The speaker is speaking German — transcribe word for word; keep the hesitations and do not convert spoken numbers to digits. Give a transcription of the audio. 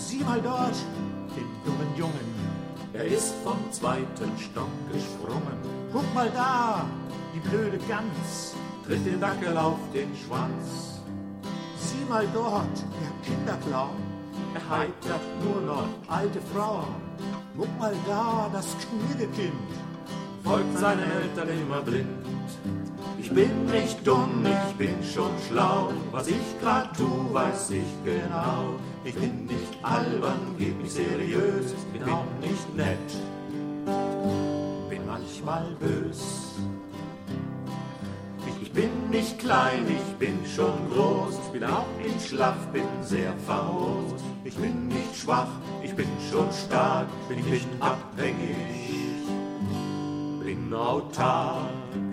Sieh mal dort, den dummen Jungen. Er ist vom zweiten Stock gesprungen. Guck mal da, die blöde Gans. Tritt den Dackel auf den Schwanz. Sieh mal dort, der Kinderclown. Er heitert nur noch alte Frauen. Guck mal da, das Knirdekind. Folgt seinen Eltern immer blind. Ich bin nicht dumm, ich bin schon schlau. Was ich grad tu, weiß ich genau. Ich bin nicht albern, geb mich seriös. Bin auch nicht nett, bin manchmal bös. Ich bin nicht klein, ich bin schon groß. Bin auch nicht schlaff, bin sehr famos. Ich bin nicht schwach, ich bin schon stark. Bin nicht abhängig, bin autark.